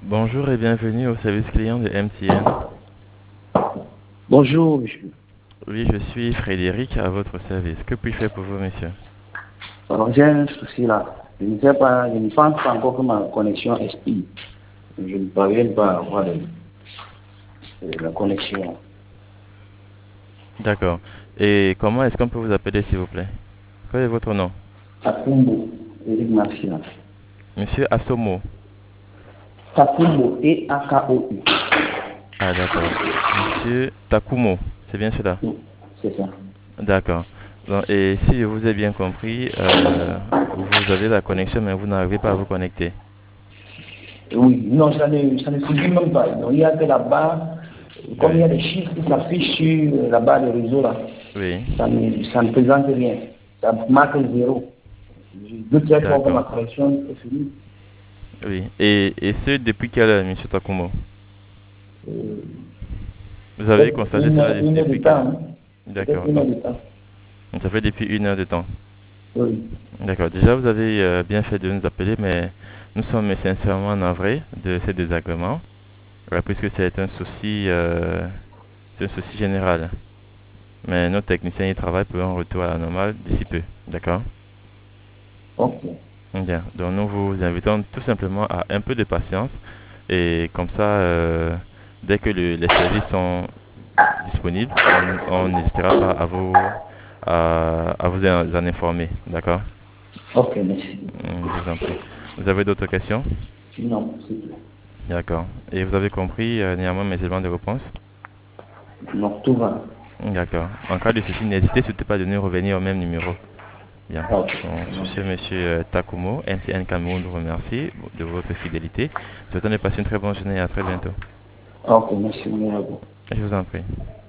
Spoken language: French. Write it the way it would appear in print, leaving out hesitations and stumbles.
Bonjour et bienvenue au service client de MTN. Bonjour, monsieur. Oui, je suis Frédéric à votre service. Que puis-je faire pour vous, monsieur? Alors, j'ai un souci là. Je ne sais pas, je ne pense pas encore que ma connexion expire. Je ne parviens pas à avoir la connexion. D'accord. Et comment est-ce qu'on peut vous appeler, s'il vous plaît? Quel est votre nom? Takumbo, Eric Martina. Monsieur Asomo. Takumbo, T-A-K-O-U. Ah, d'accord. Monsieur Takumo, c'est bien cela? Oui, c'est ça. D'accord. Donc, et si je vous ai bien compris, vous avez la connexion, mais vous n'arrivez pas à vous connecter. Oui, non, ça ne suffit même pas. Donc, il y a que la barre, comme il y Oui. a des chiffres qui s'affichent sur la barre de réseau là, Oui. ça ne présente rien. Ça marque zéro. Je doute très fort que ma D'accord. connexion est finie. Oui. Et ce, depuis quelle heure, monsieur Takumo? Euh, Vous avez Peut-être constaté cela une heure de depuis quelle heure? temps. Hein. Peut-être D'accord. une heure Donc, de temps. ça fait depuis 1 heure de temps. Oui. D'accord. Déjà, vous avez bien fait de nous appeler, mais nous sommes sincèrement navrés de ces désagréments, puisque c'est un souci général. Mais nos techniciens y travaillent pour un retour à la normale d'ici peu. D'accord? Ok. Bien. Donc, nous vous invitons tout simplement à un peu de patience et comme ça, dès que les services sont disponibles, on n'hésitera pas à vous en informer. D'accord? Ok, merci. Je vous en prie. Vous avez d'autres questions? Non, c'est tout. D'accord. Et vous avez compris néanmoins mes éléments de réponse? Non, tout va. D'accord. En cas de souci, n'hésitez surtout pas de nous revenir au même numéro. Bien. Ok, Donc, sur ce, merci. monsieur Takumo, MTN Cameroun vous remercie de votre fidélité. Souhaitons de passer une très bonne journée et à très bientôt. Ok, merci. Merci à vous. Je vous en prie.